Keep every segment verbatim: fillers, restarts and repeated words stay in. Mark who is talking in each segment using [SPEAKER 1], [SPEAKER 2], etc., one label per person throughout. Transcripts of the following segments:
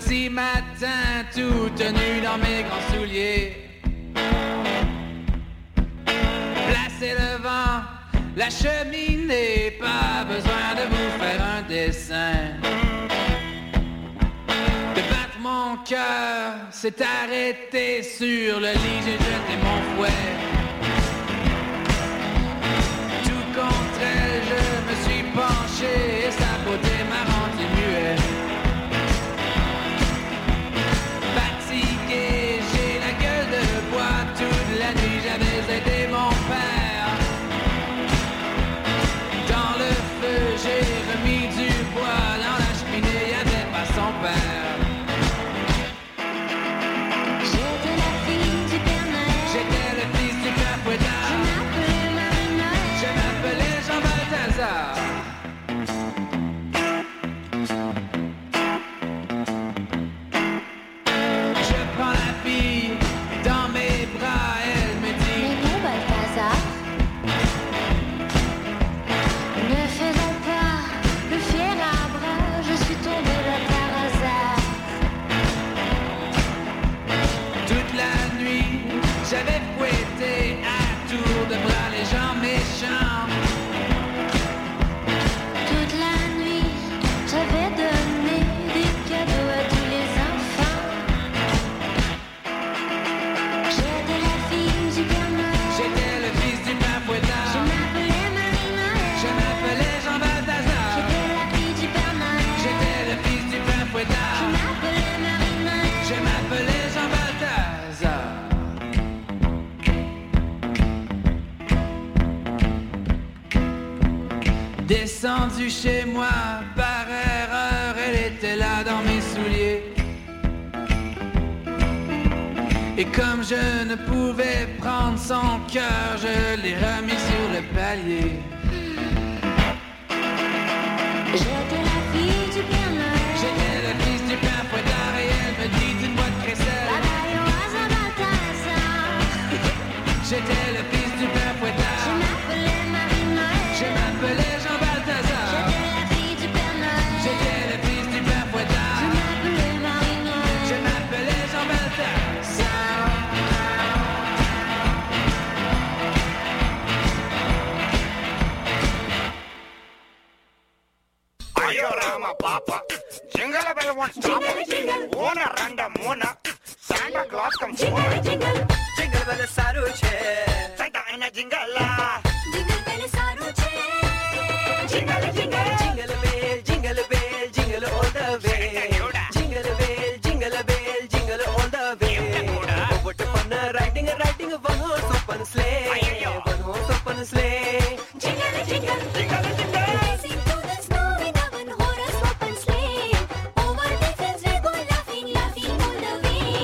[SPEAKER 1] lundi matin, tout nu dans mes grands souliers. Placez devant la cheminée, pas besoin de vous faire un dessin. De battre mon cœur s'est arrêté sur le lit, j'ai jeté mon fouet. Tout contre elle, je me suis penché et sa beauté m'a rendu muet. Fatigué, j'ai la gueule de bois, toute la nuit j'avais aidé mon père. Dans le feu, j'ai remis du bois, dans la cheminée, y'avait pas son père.
[SPEAKER 2] J'étais la fille du Père Noël.
[SPEAKER 1] J'étais le fils du Père Fouettard.
[SPEAKER 2] Je m'appelais Marie-Noël.
[SPEAKER 1] Je m'appelais Jean Balthazar. Je prends la fille dans mes bras, elle me dit:
[SPEAKER 2] Mais non, Balthazar, ne faisons pas le fier à bras. Je suis tombée là par hasard.
[SPEAKER 1] toute la nuit, j'avais fouetté à tour de bras les gens méchants.
[SPEAKER 2] Toute la nuit, j'avais donné des cadeaux à tous les enfants. J'étais la fille du Père Noël.
[SPEAKER 1] J'étais le fils du Père
[SPEAKER 2] Je
[SPEAKER 1] Fouettard.
[SPEAKER 2] m'appelais Marie-Noël.
[SPEAKER 1] Je m'appelais Jean Balthazar.
[SPEAKER 2] J'étais la fille du Père Noël.
[SPEAKER 1] J'étais le fils du Père
[SPEAKER 2] Je
[SPEAKER 1] Fouettard.
[SPEAKER 2] m'appelais Marie-Noël.
[SPEAKER 1] Je m'appelais Jean Balthazar. Descendu chez moi par erreur, elle était là dans mes souliers. Et comme je ne pouvais prendre son cœur, je l'ai remis sur le palier.
[SPEAKER 2] J'étais la fille du Père Noël.
[SPEAKER 1] J'étais le fils du Père Fouettard et elle me dit: dites-moi de crécelle.
[SPEAKER 2] Bye-bye au hasard Balthazar.
[SPEAKER 1] J'étais le fils du Père
[SPEAKER 2] Je
[SPEAKER 1] Fouettard.
[SPEAKER 2] m'appelais Marie-Noël.
[SPEAKER 1] Je m'appelais Jean Balthazar.
[SPEAKER 2] J'étais la fille du Père Noël.
[SPEAKER 1] J'étais le fils du Père
[SPEAKER 2] Je
[SPEAKER 1] Fouettard.
[SPEAKER 2] m'appelais Marie-Noël.
[SPEAKER 1] Je m'appelais Jean Balthazar.
[SPEAKER 3] Ayo Rama Papa, jingle bell won't stop. One random one, Santa Claus comes over.
[SPEAKER 4] Jingle bell saru છે
[SPEAKER 3] Santa in a jingle.
[SPEAKER 2] Jingle bell સારું છે.
[SPEAKER 3] Jingle, jingle.
[SPEAKER 4] Jingle bell, jingle bell, jingle all the way. Jingle bell, jingle bell, jingle all the way. Oh, what fun riding, riding one horse open sleigh. One horse open sleigh.
[SPEAKER 2] Jingle, jingle.
[SPEAKER 3] Jingle, jingle.
[SPEAKER 2] Racing through the snow in a one horse open sleigh. Over the fields we go laughing, laughing all the way.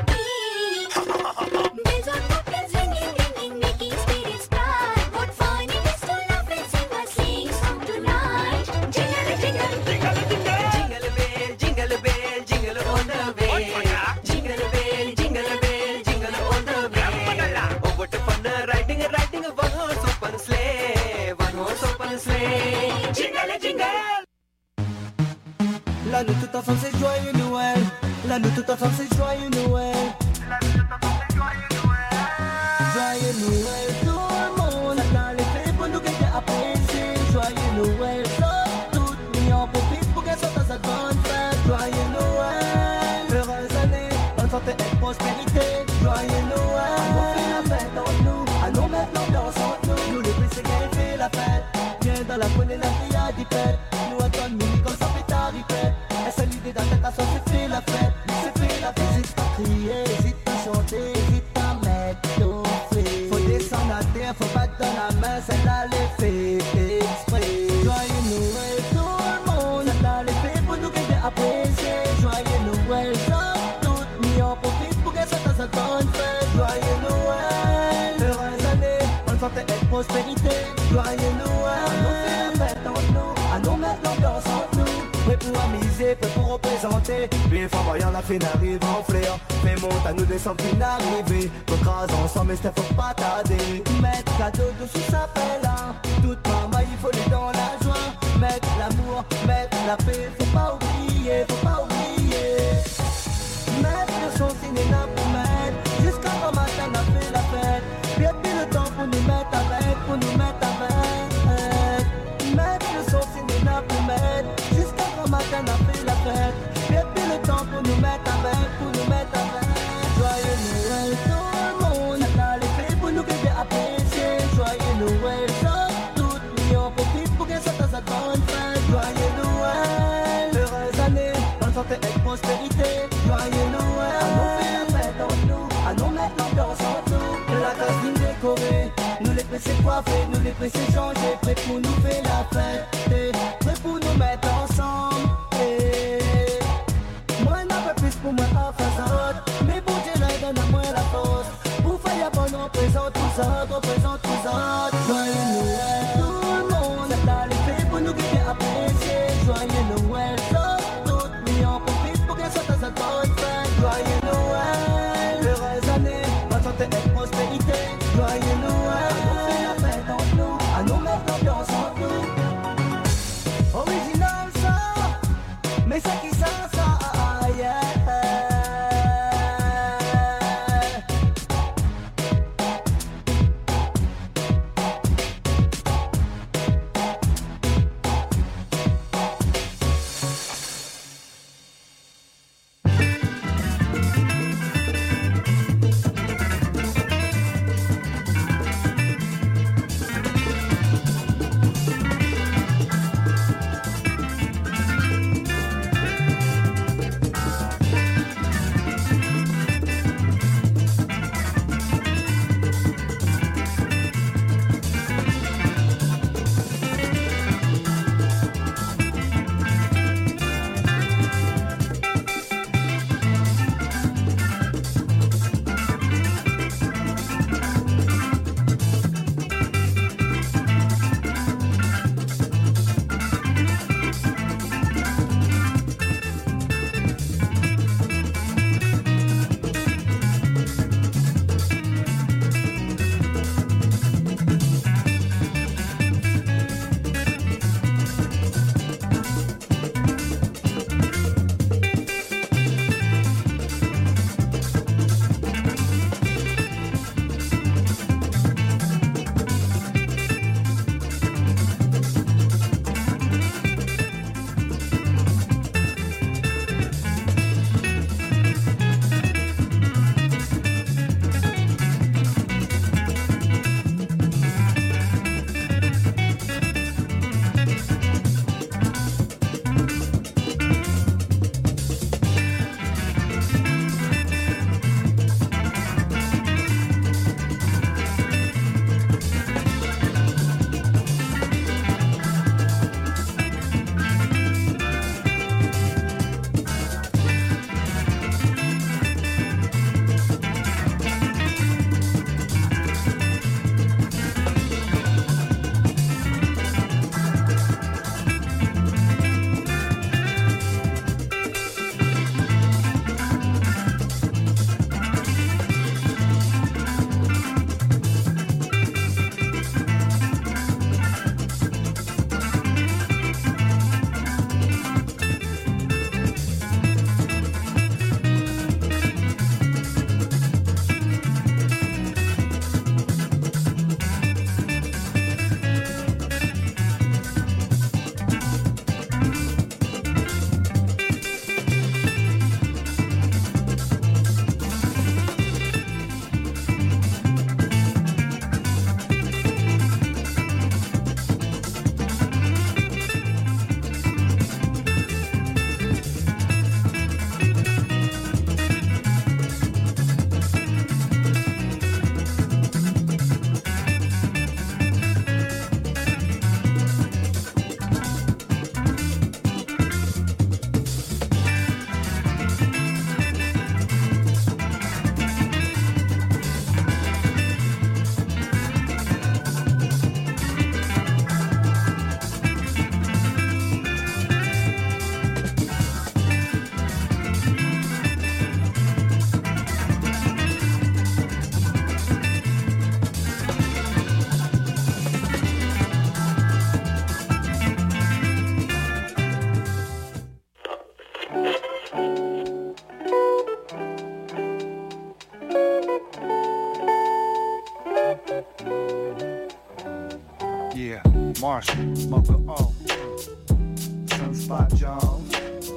[SPEAKER 2] Bells on bobtails ringing, ringing, making spirits bright. What fun it is to laugh and sing a sleighing song tonight. Jingle, jingle.
[SPEAKER 3] Jingle, jingle.
[SPEAKER 4] Jingle bell, jingle bell, jingle all the way. Jingle bell, jingle bell, jingle all the way. Oh, what fun riding, riding one horse open sleigh. One horse open sleigh.
[SPEAKER 3] Jingle, jingle.
[SPEAKER 5] La nuit tout ensemble c'est joyeux Noël. La nuit tout ensemble c'est joyeux Noël. Joyeux Noël tout le monde. Dans les fêtes pour nous gagner apprécier. Joyeux Noël ça toute nuit on profite pour qu'elle sorte à sa grande fête. Joyeux Noël, heureuse année, bonne santé et prospérité. Joyeux Noël, on fait la fête entre nous. Allons mettre l'ambiance entre nous. Nous les plus c'est qu'elle fait la fête. Viens dans la poignée la vie à dix pètes. Nous attendons mini comme ça fait ta ripette. Et c'est l'idée dans ta façon c'est fait la fête. C'est fait la fête. Hésite pas à crier, hésite pas à chanter, hésite pas à mettre ton fait. Faut descendre à terre, faut pas te donner la main, celle-là les fait exprès. Joyeux Noël tout le monde. Celle-là les fait pour nous gagner apprécier. Joyeux Noël ça toute nuit on profite pour qu'elle sorte à sa grande fête. Joyeux Noël, heureuse année, bonne santé et prospérité. Joyeux Noël, on fait la fête entre nous. Allons mettre l'ambiance entre nous. Prêt pour amuser, prêt pour représenter. Bien fort voyant la fin arrive en flair. Fais monte à nous descendre fin arriver. Qu'on crase ensemble mais c'était faut pas tarder. Mettre cadeau dessus ça fait là. Toute maman il faut les dans la joie. Mettre l'amour, mettre la paix. Faut pas oublier, faut pas oublier. pour nous mettre avec, pour nous mettre avec. Mettre le son, c'est n'a plus mettre. Jusqu'à grand matin, on a fait la fête. Depuis le temps pour nous mettre avec, pour nous mettre avec. Joyeux Noël, tout le monde. Natal est fait pour nous que j'ai apprécié. Joyeux Noël, ça, toutes nous en profite pour qu'elle sorte à sa grande fête. Joyeux Noël, heureuse année, bonne santé et prospérité. Joyeux Noël, à nous faire la fête entre nous, à nous mettre l'ambiance en tout. La cantine décorée, nous les pressés coiffés, nous les pressés changés, prêts pour nous faire la fête, eh, prêts pour nous mettre ensemble. Eh. Moi un peu plus pour moi à façade, mais bon Dieu là donne à moi la force. Pour faire bon on présente tout ça, on présente tout ça. Joyeux Noël tout le monde, c'est là les faits pour nous guider apprécier. Joyeux Noël, ça, toutes mis en profite pour qu'elle soit à sa bonne fête. Joyeux Noël, heureuse année, bonne santé et prospérité. Joyeux Noël, à nous faire la fête entre nous, à nous mettre l'ambiance entre nous. Original ça, mais ça qui ça, ça, ah, yeah.
[SPEAKER 6] Yeah, Marshall, Mocha O, Sunspot Jones,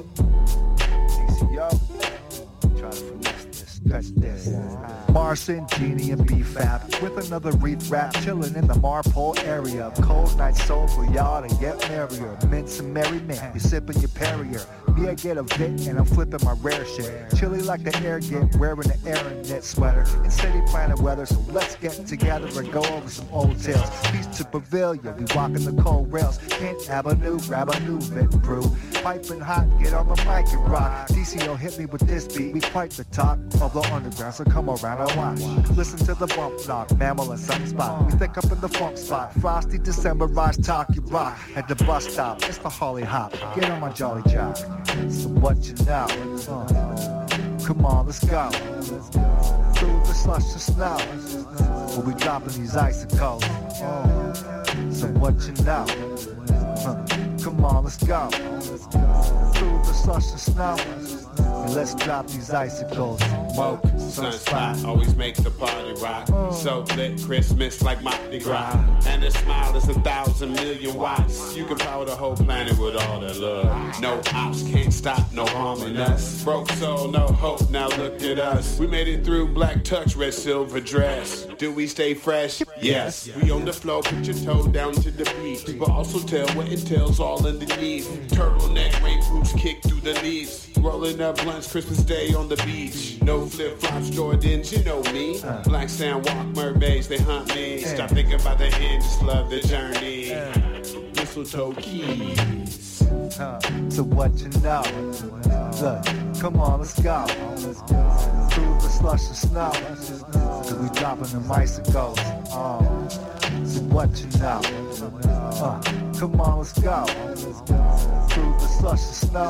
[SPEAKER 6] D C O. Try to finesse this, touch this. Marson, Genie, and B-Fab with another Reef rap, chillin' in the Marpole area. Cold night soul for y'all to get merrier. Mints and merry men, you sippin' your Perrier. Me, I get a Vit and I'm flipping my rare shit. Chilly like the air get, wearing the Aaron knit sweater. In city planet weather, so let's get together and go over some old tales. Peace to Pavilion, we walking the cold rails. Kent Avenue, grab a new Vit brew. Piping hot, get on the mic and rock. D C O hit me with this beat, we quite the talk of the underground, so come around and watch. Listen to the bump knock, Mammal and Sunspot. We think up in the funk spot. Frosty December, rise, talk, you rock. At the bus stop, it's the Holly Hop. Get on my jolly job. So what you know? Uh, come on, let's go. Through the slush and snow. We'll be dropping these icicles. Uh, so what you know? Uh, come on, let's go. Through the slush and snow. And let's drop these icicles.
[SPEAKER 7] Smoke, Sunspot, always make the party rock. So lit, Christmas like Mardi Gras. And a smile is a thousand million watts. You can power the whole planet with all that love. No ops can't stop, no harm in us. Broke soul, no hope, now look at us. We made it through black tux, red silver dress. Do we stay fresh? Yes. We on the floor, put your toe down to the beat. But also tell what entails all underneath. Turtleneck, rain boots kick through the leaves. Rolling up blunts, Christmas Day on the beach. No flip-flops, Jordans, you know me. Black sand walk, mermaids, they hunt me. Stop thinking about the end, just love the journey. Mistletoe keys.
[SPEAKER 6] Uh, so what you know? Look, come on, let's go. Through the slush and snow. Cause we dropping them icicles. Uh, so what you know? Uh, come on, let's go. Through the slush and snow.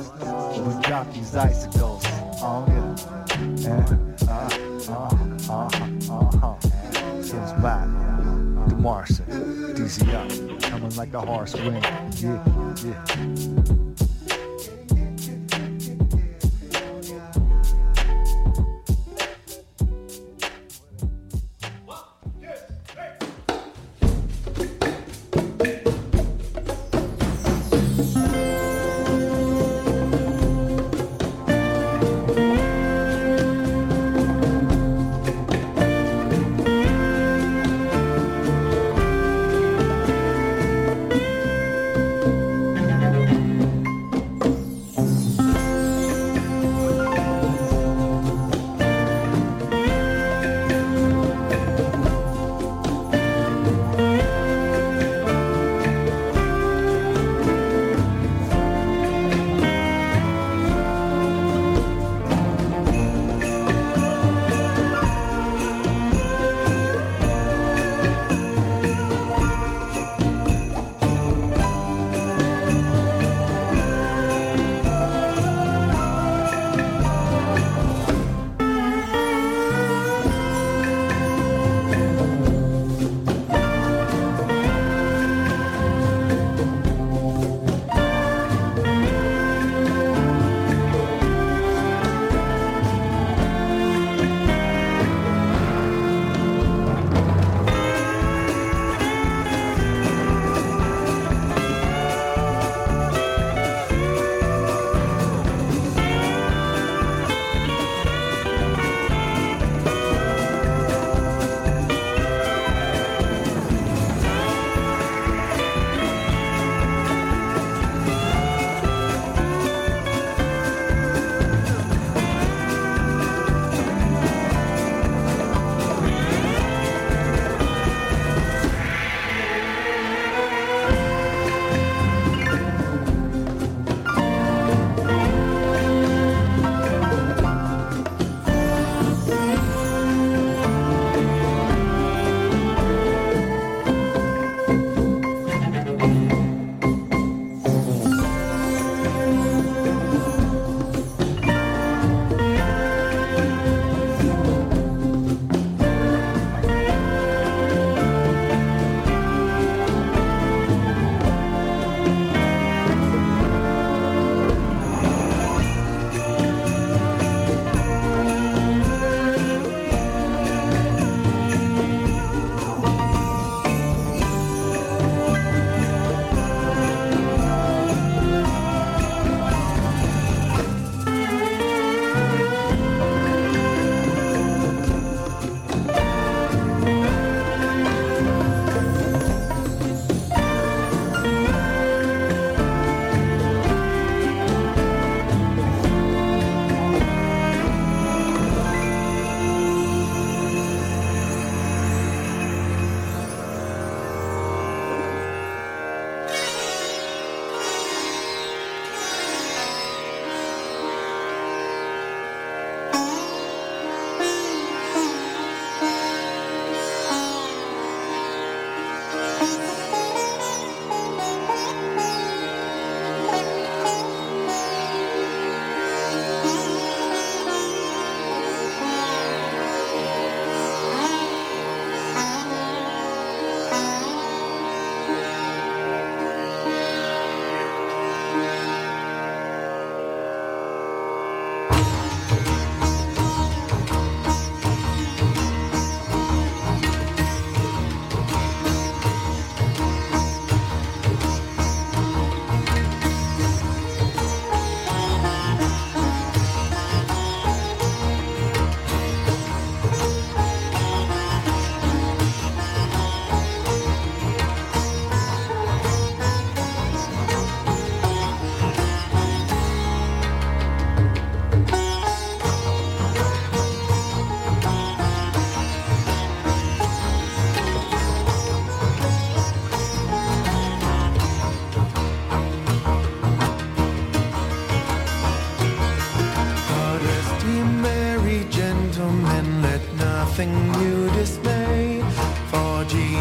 [SPEAKER 6] We drop these icicles. Oh, yeah. Yeah. Uh, uh, uh, uh, uh. Since back, the Martian, D C O, coming like a horse wind. Yeah, yeah.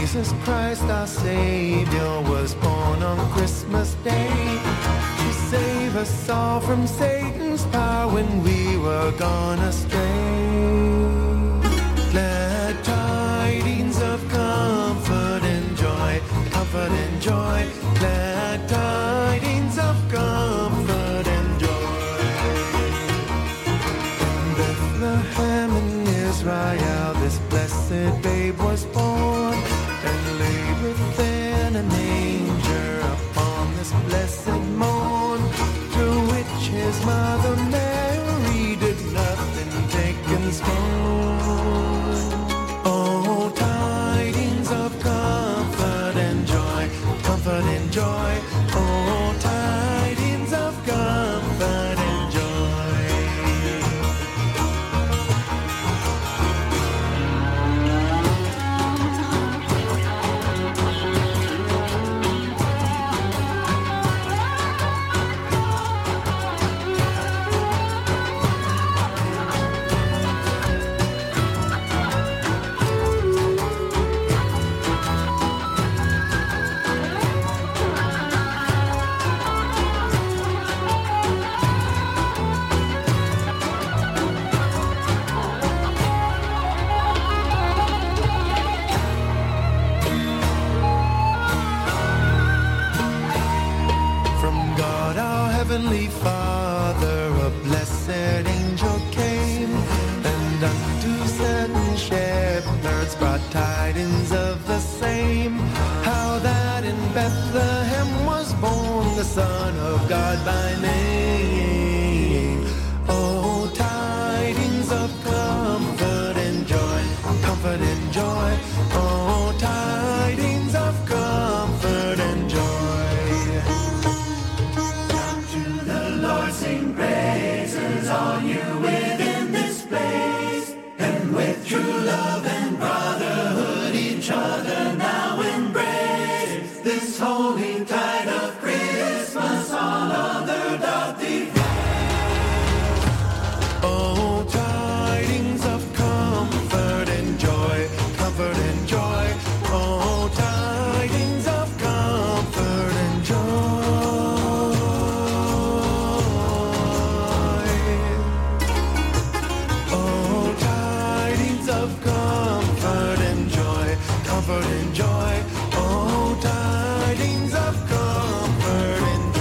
[SPEAKER 8] Jesus Christ, our Savior, was born on Christmas Day to save us all from Satan's power when we were gone astray. Glad tidings of comfort and joy, comfort and joy. Glad tidings of comfort and joy. In Bethlehem in Israel, this blessed babe was born and laid within a manger upon this blessed morn, through which his mother Mary did nothing take and scorn. Oh, tidings of comfort and joy, comfort and joy. Oh, tidings of comfort and joy. Heavenly Father, a blessed angel came, and unto certain shepherds brought tidings of the same, how that in Bethlehem was born the Son of God by name. Oh, tidings of comfort and joy, comfort and joy. Oh, tidings of comfort and joy.
[SPEAKER 9] Sing praises, all you within this place, and with true love and brotherhood each other now embrace. This holy tide of Christmas all other doth deface.
[SPEAKER 8] Oh, tidings of comfort and joy, comfort and joy. Oh, tidings of comfort and joy. Comfort and joy, oh, tidings of comfort and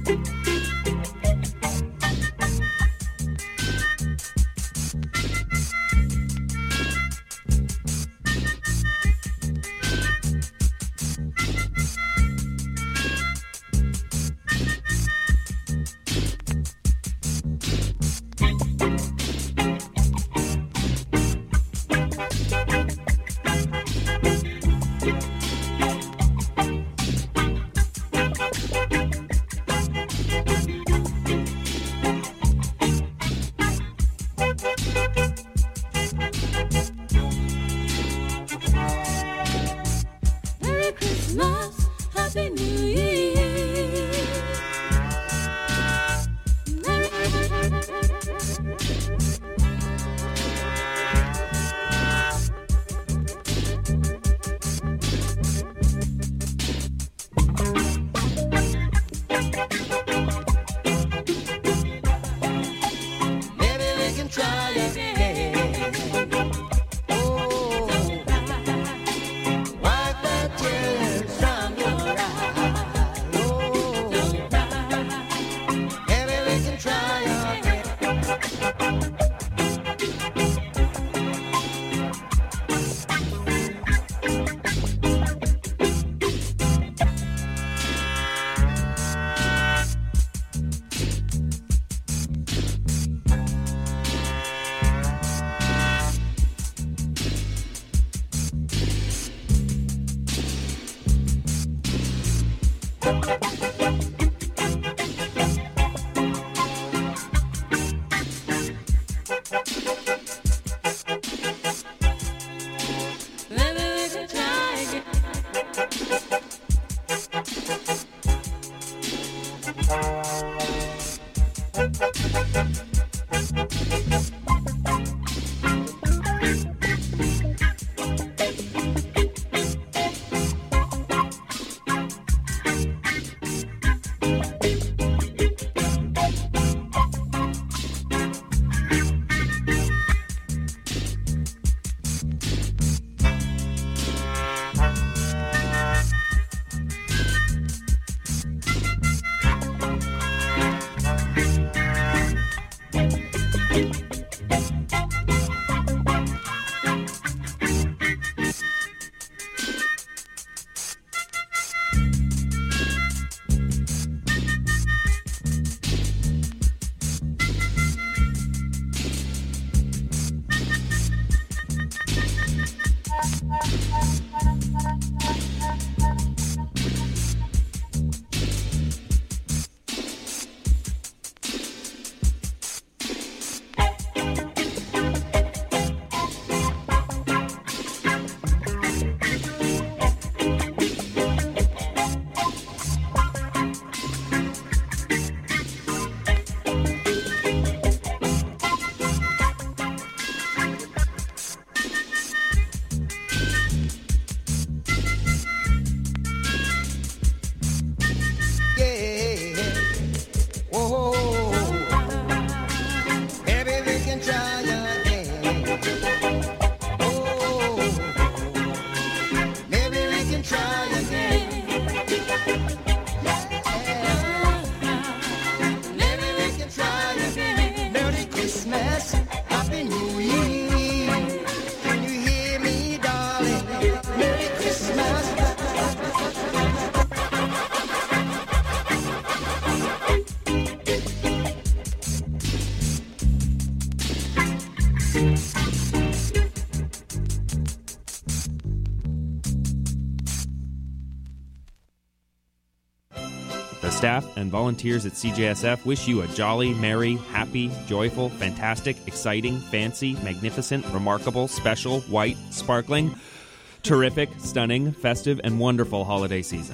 [SPEAKER 2] Merry Christmas, Happy New Year. Merry
[SPEAKER 5] Maybe we can try again. Oh, wipe the tears from your eyes. Oh, maybe we can try again.
[SPEAKER 2] Maybe we can try again.
[SPEAKER 10] The staff and volunteers at C J S F wish you a jolly, merry, happy, joyful, fantastic, exciting, fancy, magnificent, remarkable, special, white, sparkling, terrific, stunning, festive, and wonderful holiday season.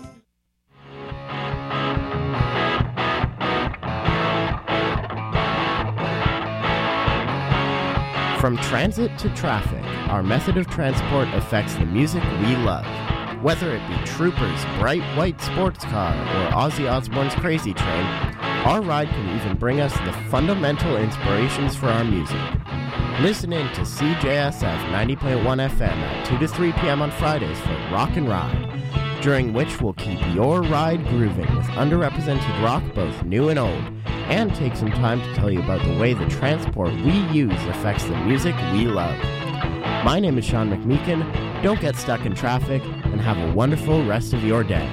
[SPEAKER 11] From transit to traffic, our method of transport affects the music we love. Whether it be Trooper's bright white sports car or Ozzy Osbourne's Crazy Train, our ride can even bring us the fundamental inspirations for our music. Listen in to C J S F ninety point one F M at two to three p.m. on Fridays for Rock and Ride. during which we'll keep your ride grooving with underrepresented rock, both new and old, and take some time to tell you about the way the transport we use affects the music we love. My name is Sean McMeekin. Don't get stuck in traffic, and have a wonderful rest of your day.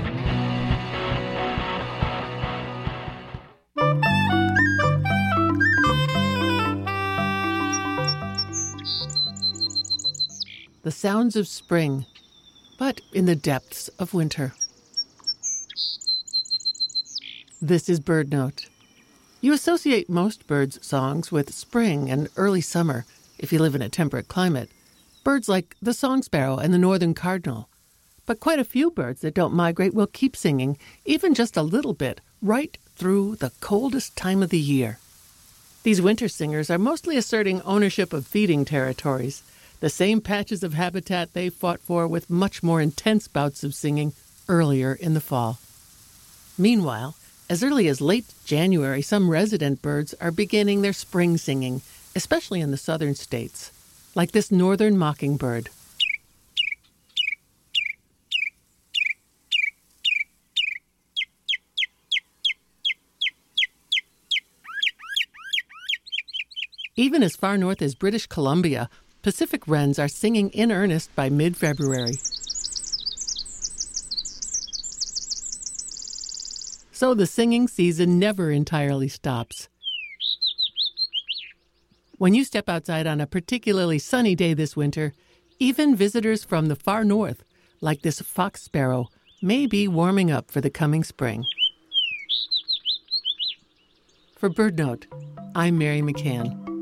[SPEAKER 12] The sounds of spring, but in the depths of winter. This is Bird Note. You associate most birds' songs with spring and early summer if you live in a temperate climate. Birds like the song sparrow and the northern cardinal. But quite a few birds that don't migrate will keep singing, even just a little bit, right through the coldest time of the year. These winter singers are mostly asserting ownership of feeding territories, the same patches of habitat they fought for with much more intense bouts of singing earlier in the fall. Meanwhile, as early as late January, some resident birds are beginning their spring singing, especially in the southern states, like this northern mockingbird. Even as far north as British Columbia, Pacific wrens are singing in earnest by mid-February. So the singing season never entirely stops. When you step outside on a particularly sunny day this winter, even visitors from the far north, like this fox sparrow, may be warming up for the coming spring. For Bird Note, I'm Mary McCann.